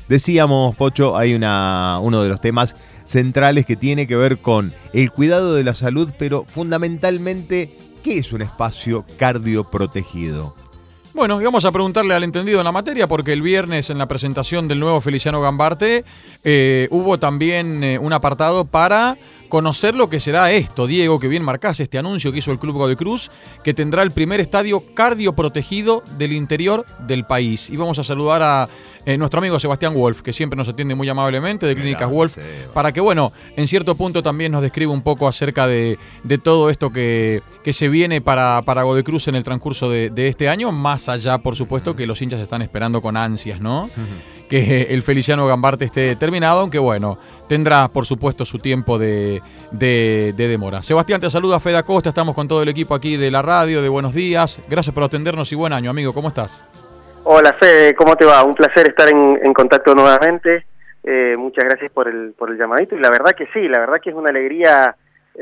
Decíamos, Pocho, hay uno de los temas centrales que tiene que ver con el cuidado de la salud, pero fundamentalmente, ¿qué es un espacio cardioprotegido? Bueno, y vamos a preguntarle al entendido en la materia, porque el viernes en la presentación del nuevo Feliciano Gambarte hubo también un apartado para conocer lo que será esto, Diego, que bien marcás este anuncio que hizo el Club Godoy Cruz, que tendrá el primer estadio cardioprotegido del interior del país. Y vamos a saludar a nuestro amigo Sebastián Wolf, que siempre nos atiende muy amablemente, de Clínicas Wolf, para que, bueno, en cierto punto también nos describa un poco acerca de todo esto que se viene para Godoy Cruz en el transcurso de este año, más allá, por supuesto, que los hinchas están esperando con ansias, ¿no? Que el Feliciano Gambarte esté terminado, aunque bueno, tendrá por supuesto su tiempo de demora. Sebastián, te saluda Fede Acosta, estamos con todo el equipo aquí de la radio, de Buenos Días. Gracias por atendernos y buen año, amigo, ¿cómo estás? Hola Fede, ¿cómo te va? Un placer estar en contacto nuevamente. Muchas gracias por el llamadito, y la verdad que sí, la verdad que es una alegría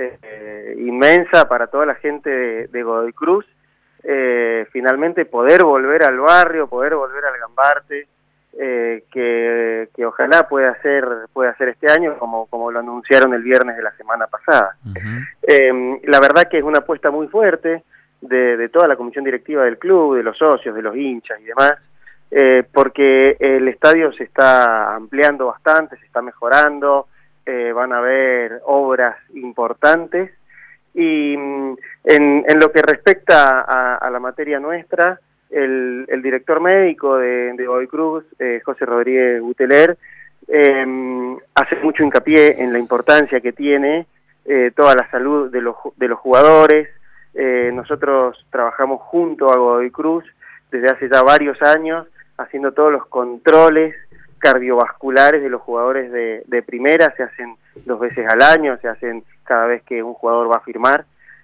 inmensa para toda la gente de Godoy Cruz. Finalmente poder volver al barrio, poder volver al Gambarte, que ojalá pueda ser este año como lo anunciaron el viernes de la semana pasada. La verdad que es una apuesta muy fuerte de toda la comisión directiva del club, de los socios, de los hinchas y demás, porque el estadio se está ampliando bastante, se está mejorando, van a haber obras importantes, y en lo que respecta a la materia nuestra, el director médico de Godoy Cruz, José Rodríguez Buteler, hace mucho hincapié en la importancia que tiene toda la salud de los jugadores. Nosotros trabajamos junto a Godoy Cruz desde hace ya varios años, haciendo todos los controles cardiovasculares de los jugadores de primera. Se hacen 2 veces al año, se hacen cada vez que un jugador va a firmar.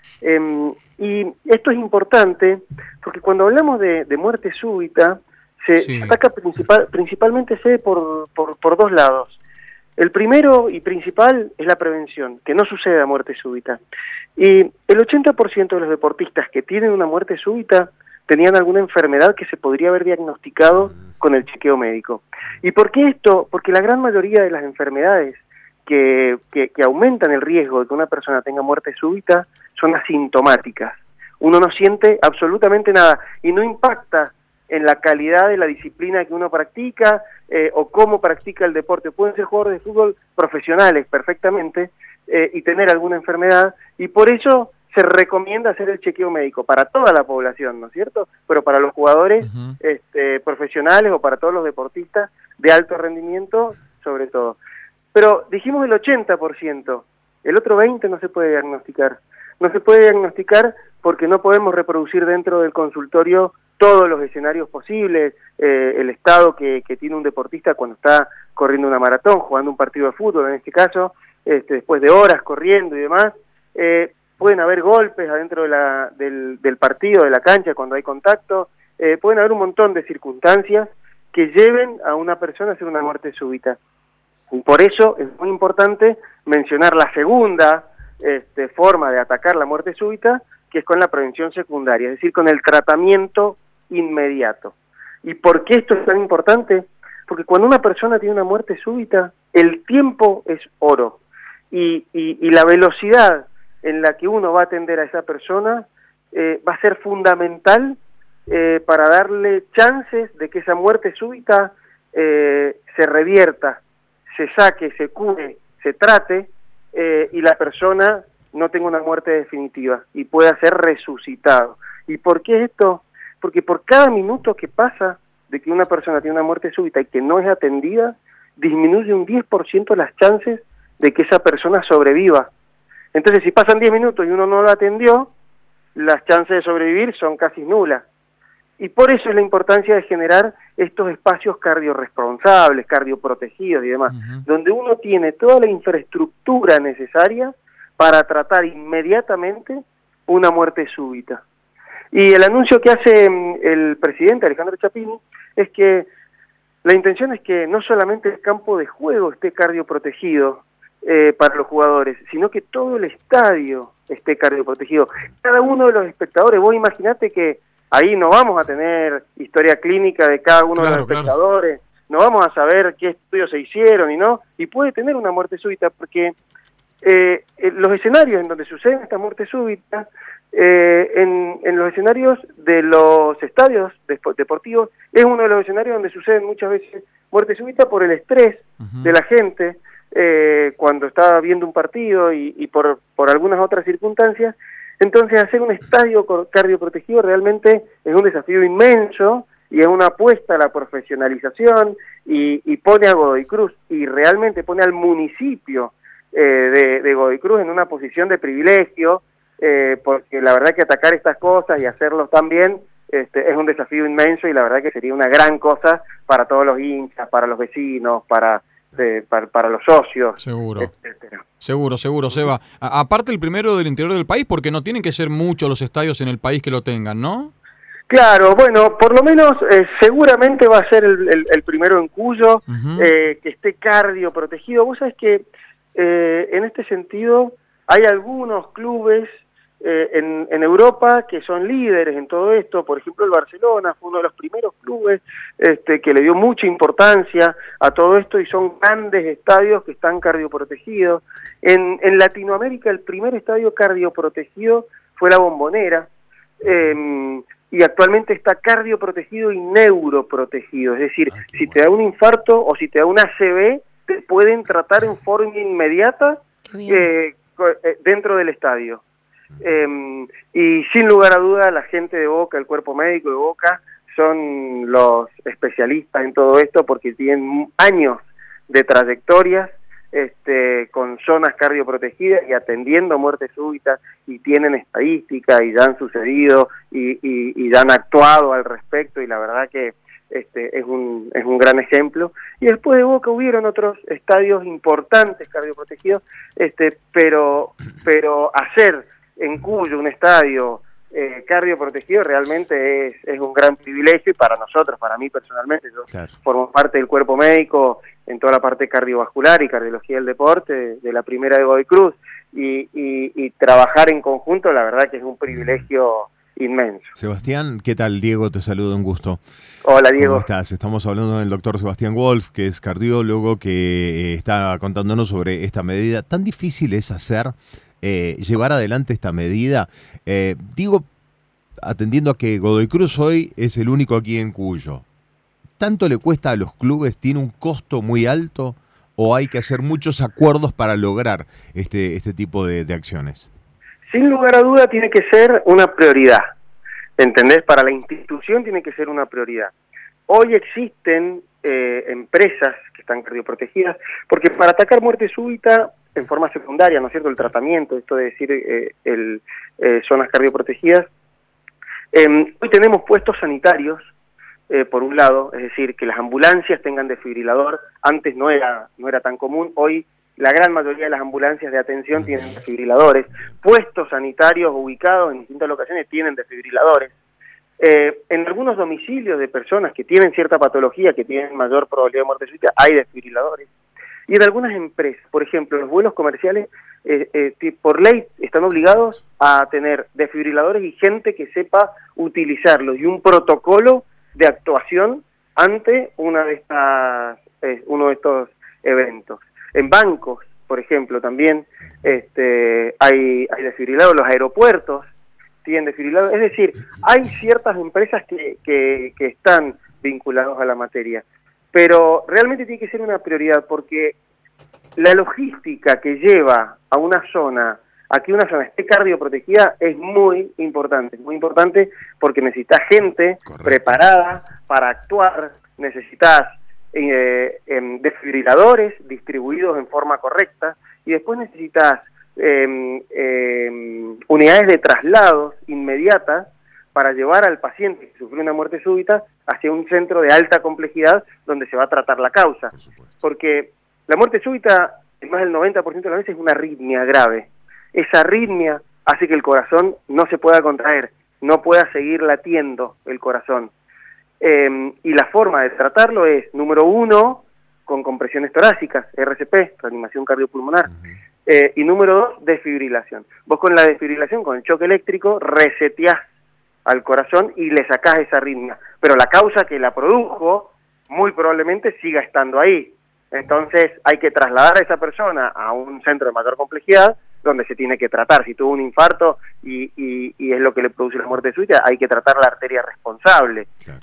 Y esto es importante porque cuando hablamos de muerte súbita, se ataca principalmente por 2 lados. El primero y principal es la prevención, que no suceda muerte súbita. Y el 80% de los deportistas que tienen una muerte súbita tenían alguna enfermedad que se podría haber diagnosticado con el chequeo médico. ¿Y por qué esto? Porque la gran mayoría de las enfermedades que aumentan el riesgo de que una persona tenga muerte súbita son asintomáticas. Uno no siente absolutamente nada y no impacta en la calidad de la disciplina que uno practica o cómo practica el deporte. Pueden ser jugadores de fútbol profesionales perfectamente y tener alguna enfermedad, y por eso se recomienda hacer el chequeo médico para toda la población, ¿no es cierto? Pero para los jugadores profesionales o para todos los deportistas de alto rendimiento, sobre todo. Pero dijimos el 80%, el otro 20% no se puede diagnosticar. No se puede diagnosticar porque no podemos reproducir dentro del consultorio todos los escenarios posibles, el estado que tiene un deportista cuando está corriendo una maratón, jugando un partido de fútbol en este caso, después de horas corriendo y demás. Pueden haber golpes adentro del partido, de la cancha, cuando hay contacto. Pueden haber un montón de circunstancias que lleven a una persona a hacer una muerte súbita. Y por eso es muy importante mencionar la segunda forma de atacar la muerte súbita, que es con la prevención secundaria, es decir, con el tratamiento inmediato. ¿Y por qué esto es tan importante? Porque cuando una persona tiene una muerte súbita, el tiempo es oro, y la velocidad en la que uno va a atender a esa persona va a ser fundamental para darle chances de que esa muerte súbita se revierta, se saque, se cure, se trate, y la persona no tenga una muerte definitiva y pueda ser resucitado. ¿Y por qué esto? Porque por cada minuto que pasa de que una persona tiene una muerte súbita y que no es atendida, disminuye un 10% las chances de que esa persona sobreviva. Entonces, si pasan 10 minutos y uno no lo atendió, las chances de sobrevivir son casi nulas. Y por eso es la importancia de generar estos espacios cardiorresponsables, cardioprotegidos y demás, donde uno tiene toda la infraestructura necesaria para tratar inmediatamente una muerte súbita. Y el anuncio que hace el presidente Alejandro Chapini es que la intención es que no solamente el campo de juego esté cardioprotegido para los jugadores, sino que todo el estadio esté cardioprotegido. Cada uno de los espectadores, vos imaginate que ahí no vamos a tener historia clínica de cada uno de los espectadores, no vamos a saber qué estudios se hicieron y puede tener una muerte súbita, porque los escenarios en donde suceden esta muerte súbita, en los escenarios de los estadios deportivos, es uno de los escenarios donde suceden muchas veces muerte súbita por el estrés de la gente, cuando está viendo un partido y por algunas otras circunstancias. Entonces, hacer un estadio cardioprotegido realmente es un desafío inmenso y es una apuesta a la profesionalización y pone a Godoy Cruz y realmente pone al municipio de Godoy Cruz en una posición de privilegio, porque la verdad que atacar estas cosas y hacerlo tan bien es un desafío inmenso, y la verdad que sería una gran cosa para todos los hinchas, para los vecinos, para los socios. Seguro. Etcétera. Seguro, Seba. Aparte el primero del interior del país, porque no tienen que ser muchos los estadios en el país que lo tengan, ¿no? Claro, bueno, por lo menos seguramente va a ser el primero en Cuyo, que esté cardio protegido. Vos sabés que en este sentido hay algunos clubes en Europa que son líderes en todo esto. Por ejemplo, el Barcelona fue uno de los primeros clubes que le dio mucha importancia a todo esto, y son grandes estadios que están cardioprotegidos. En Latinoamérica el primer estadio cardioprotegido fue la Bombonera, y actualmente está cardioprotegido y neuroprotegido, es decir, si te da un infarto o si te da un ACV, te pueden tratar en forma inmediata dentro del estadio. Y sin lugar a duda la gente de Boca, el cuerpo médico de Boca, son los especialistas en todo esto, porque tienen años de trayectorias con zonas cardioprotegidas y atendiendo muertes súbitas, y tienen estadística y ya han sucedido y ya han actuado al respecto, y la verdad que es un gran ejemplo. Y después de Boca hubieron otros estadios importantes cardioprotegidos, pero hacer en Cuyo un estadio cardioprotegido realmente es un gran privilegio, y para nosotros, para mí personalmente, yo formo parte del cuerpo médico en toda la parte cardiovascular y cardiología del deporte de la primera de Godoy Cruz, y trabajar en conjunto, la verdad que es un privilegio inmenso. Sebastián, ¿qué tal? Diego, te saludo, un gusto. Hola, Diego. ¿Cómo estás? Estamos hablando del doctor Sebastián Wolf, que es cardiólogo, que está contándonos sobre esta medida. ¿Tan difícil es llevar adelante esta medida? Digo, atendiendo a que Godoy Cruz hoy es el único aquí en Cuyo, ¿tanto le cuesta a los clubes? ¿Tiene un costo muy alto? ¿O hay que hacer muchos acuerdos para lograr este tipo de acciones? Sin lugar a duda tiene que ser una prioridad, ¿entendés? Para la institución tiene que ser una prioridad. Hoy existen empresas que están cardioprotegidas, porque para atacar muerte súbita en forma secundaria, ¿no es cierto?, el tratamiento, esto de decir zonas cardioprotegidas, hoy tenemos puestos sanitarios, por un lado, es decir, que las ambulancias tengan desfibrilador. Antes no era tan común. Hoy la gran mayoría de las ambulancias de atención tienen desfibriladores. Puestos sanitarios ubicados en distintas locaciones tienen desfibriladores. En algunos domicilios de personas que tienen cierta patología, que tienen mayor probabilidad de muerte súbita, hay desfibriladores. Y en algunas empresas, por ejemplo, los vuelos comerciales, por ley están obligados a tener desfibriladores y gente que sepa utilizarlos, y un protocolo de actuación ante uno de estos eventos. En bancos, por ejemplo, también hay desfibriladores. Los aeropuertos tienen desfibriladores. Es decir, hay ciertas empresas que están vinculados a la materia, pero realmente tiene que ser una prioridad, porque la logística que lleva a que una zona esté cardioprotegida es muy importante porque necesitas gente preparada para actuar, necesitas desfibriladores distribuidos en forma correcta, y después necesitas unidades de traslados inmediatas para llevar al paciente que sufrió una muerte súbita hacia un centro de alta complejidad donde se va a tratar la causa. Porque la muerte súbita, en más del 90% de las veces, es una arritmia grave. Esa arritmia hace que el corazón no se pueda contraer, no pueda seguir latiendo el corazón. Y la forma de tratarlo es, número 1, con compresiones torácicas, RCP, reanimación cardiopulmonar, y número 2, desfibrilación. Vos con la desfibrilación, con el choque eléctrico, reseteás al corazón y le sacás esa arritmia. Pero la causa que la produjo muy probablemente siga estando ahí. Entonces hay que trasladar a esa persona a un centro de mayor complejidad donde se tiene que tratar. Si tuvo un infarto y es lo que le produce la muerte súbita, hay que tratar la arteria responsable. Claro.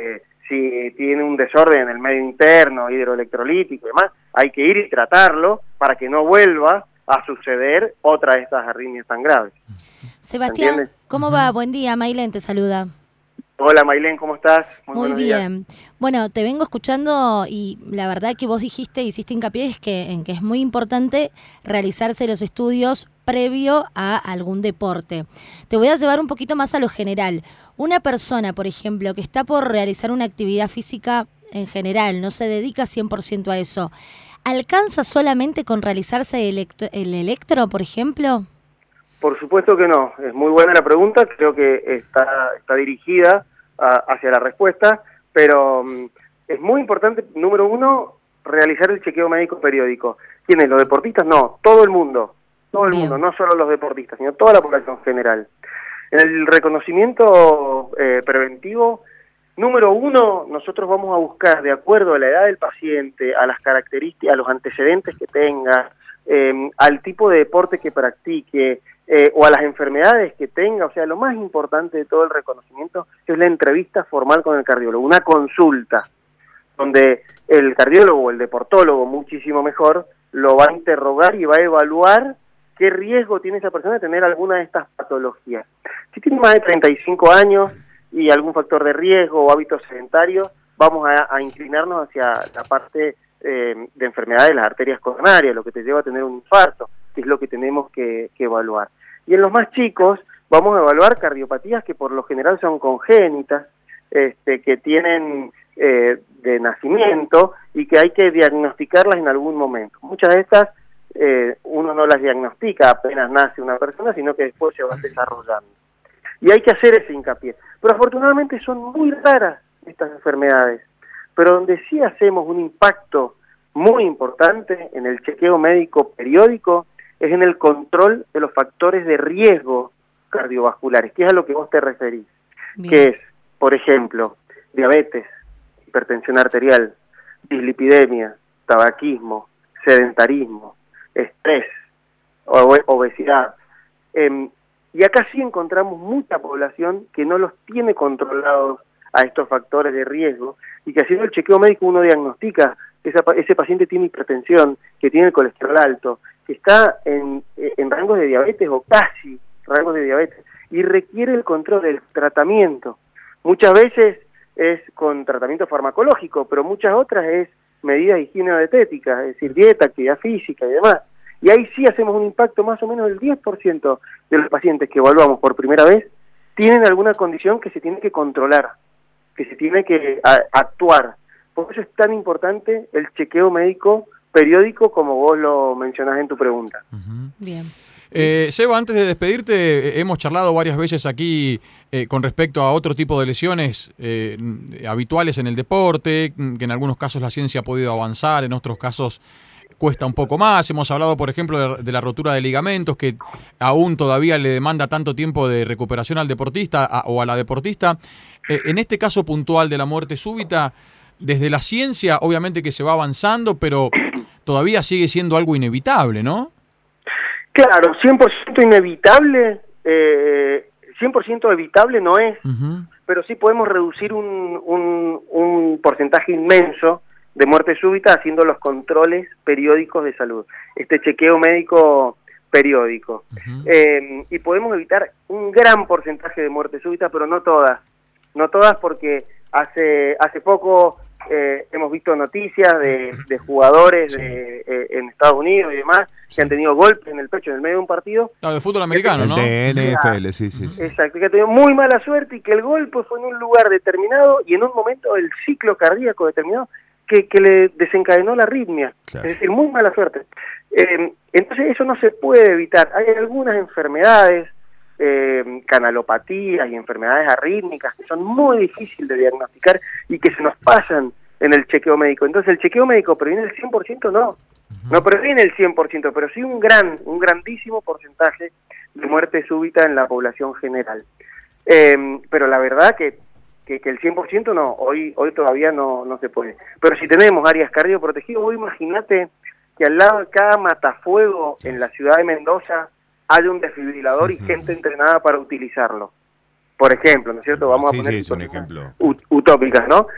Si tiene un desorden en el medio interno, hidroelectrolítico y demás, hay que ir y tratarlo para que no vuelva a suceder otra de estas arritmias tan graves. Sebastián, ¿Entiendes? ¿cómo va? Buen día, Maylén te saluda. Hola Maylén, ¿cómo estás? Muy bien. Bueno, te vengo escuchando y la verdad que vos hiciste hincapié en que es muy importante realizarse los estudios previo a algún deporte. Te voy a llevar un poquito más a lo general. Una persona, por ejemplo, que está por realizar una actividad física en general, no se dedica 100% a eso, ¿alcanza solamente con realizarse el electro, por ejemplo? Por supuesto que no, es muy buena la pregunta, creo que está dirigida hacia la respuesta, pero es muy importante, número uno, realizar el chequeo médico periódico. ¿Quiénes? ¿Los deportistas? No, todo el mundo, mundo, no solo los deportistas, sino toda la población general. En el reconocimiento preventivo, número uno, nosotros vamos a buscar, de acuerdo a la edad del paciente, a las características, a los antecedentes que tenga, al tipo de deporte que practique, o a las enfermedades que tenga. O sea, lo más importante de todo el reconocimiento es la entrevista formal con el cardiólogo, una consulta, donde el cardiólogo o el deportólogo, muchísimo mejor, lo va a interrogar y va a evaluar qué riesgo tiene esa persona de tener alguna de estas patologías. Si tiene más de 35 años y algún factor de riesgo o hábitos sedentarios, vamos a inclinarnos hacia la parte de enfermedades de las arterias coronarias, lo que te lleva a tener un infarto, que es lo que tenemos que evaluar. Y en los más chicos vamos a evaluar cardiopatías que por lo general son congénitas, que tienen de nacimiento y que hay que diagnosticarlas en algún momento. Muchas de estas uno no las diagnostica apenas nace una persona, sino que después se van desarrollando. Y hay que hacer ese hincapié. Pero afortunadamente son muy raras estas enfermedades, pero donde sí hacemos un impacto muy importante en el chequeo médico periódico es en el control de los factores de riesgo cardiovasculares, que es a lo que vos te referís. Bien. Que es, por ejemplo, diabetes, hipertensión arterial, dislipidemia, tabaquismo, sedentarismo, estrés, obesidad. Y acá sí encontramos mucha población que no los tiene controlados a estos factores de riesgo y que haciendo el chequeo médico uno diagnostica que ese paciente tiene hipertensión, que tiene el colesterol alto, que está en rangos de diabetes o casi rangos de diabetes y requiere el control del tratamiento. Muchas veces es con tratamiento farmacológico, pero muchas otras es medidas higieno-dietéticas, es decir, dieta, actividad física y demás. Y ahí sí hacemos un impacto más o menos del 10% de los pacientes que evaluamos por primera vez tienen alguna condición que se tiene que controlar, que se tiene que actuar. Por eso es tan importante el chequeo médico periódico como vos lo mencionás en tu pregunta. Bien. Seba, antes de despedirte, hemos charlado varias veces aquí con respecto a otro tipo de lesiones habituales en el deporte, que en algunos casos la ciencia ha podido avanzar, en otros casos cuesta un poco más. Hemos hablado, por ejemplo, de la rotura de ligamentos, que aún todavía le demanda tanto tiempo de recuperación al deportista o a la deportista. En este caso puntual de la muerte súbita, desde la ciencia, obviamente que se va avanzando, pero todavía sigue siendo algo inevitable, ¿no? Claro, 100% inevitable, 100% evitable no es, pero sí podemos reducir un porcentaje inmenso de muerte súbita haciendo los controles periódicos de salud, este chequeo médico periódico. Y podemos evitar un gran porcentaje de muerte súbita, pero no todas porque hace poco hemos visto noticias de jugadores en Estados Unidos y demás que han tenido golpes en el pecho en el medio de un partido. Claro, de fútbol americano, ¿no? De NFL, sí. Exacto, que ha tenido muy mala suerte y que el golpe fue en un lugar determinado y en un momento del ciclo cardíaco determinado que le desencadenó la arritmia. Claro. Es decir, muy mala suerte. Entonces eso no se puede evitar. Hay algunas enfermedades, canalopatías y enfermedades arrítmicas que son muy difíciles de diagnosticar y que se nos pasan en el chequeo médico. Entonces el chequeo médico previene el 100%, no previene el 100%, pero sí un grandísimo porcentaje de muerte súbita en la población general. Pero la verdad que que el 100% no, hoy todavía no se puede. Pero si tenemos áreas cardioprotegidas, vos imaginate que al lado de cada matafuego en la ciudad de Mendoza haya un desfibrilador y gente entrenada para utilizarlo. Por ejemplo, ¿no es cierto? Vamos a poner es un ejemplo utópicas, ¿no?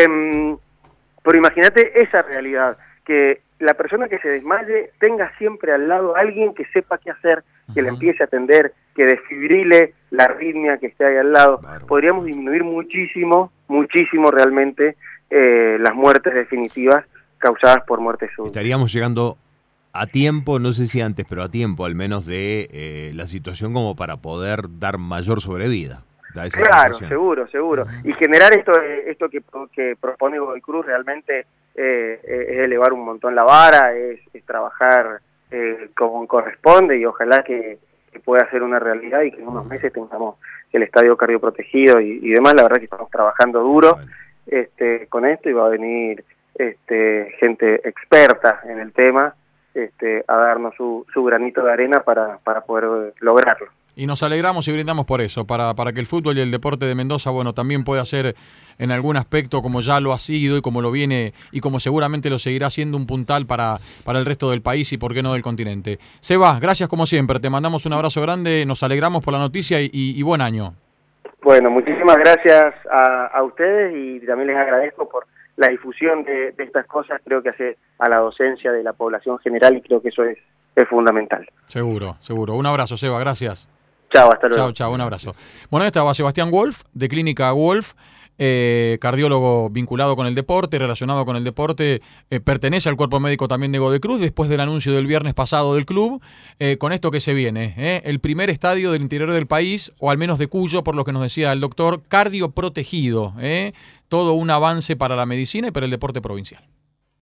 Pero imagínate esa realidad, que la persona que se desmaye tenga siempre al lado a alguien que sepa qué hacer, que le empiece a atender, que desfibrile la arritmia que esté ahí al lado. Claro. Podríamos disminuir muchísimo las muertes definitivas causadas por muerte súbita. Estaríamos llegando a tiempo, no sé si antes, pero a tiempo al menos de la situación como para poder dar mayor sobrevida. Claro, seguro. Y generar esto que propone Godoy Cruz realmente es elevar un montón la vara, es trabajar como corresponde, y ojalá que pueda ser una realidad y que en unos meses tengamos el estadio cardioprotegido y demás. La verdad que estamos trabajando duro con esto, y va a venir gente experta en el tema a darnos su granito de arena para poder lograrlo. Y nos alegramos y brindamos por eso, para que el fútbol y el deporte de Mendoza, bueno, también pueda ser en algún aspecto, como ya lo ha sido y como lo viene y como seguramente lo seguirá siendo, un puntal para el resto del país y por qué no del continente. Seba, gracias como siempre, te mandamos un abrazo grande, nos alegramos por la noticia y buen año. Bueno, muchísimas gracias a ustedes, y también les agradezco por la difusión de estas cosas. Creo que hace a la docencia de la población general, y creo que eso es fundamental. Seguro. Un abrazo, Seba, gracias. Chao, hasta luego. Chao, un abrazo. Bueno, estaba Sebastián Wolf, de Clínica Wolf, cardiólogo vinculado con el deporte, relacionado con el deporte, pertenece al cuerpo médico también de Godoy Cruz, después del anuncio del viernes pasado del club, con esto que se viene, el primer estadio del interior del país, o al menos de Cuyo, por lo que nos decía el doctor, cardioprotegido, todo un avance para la medicina y para el deporte provincial.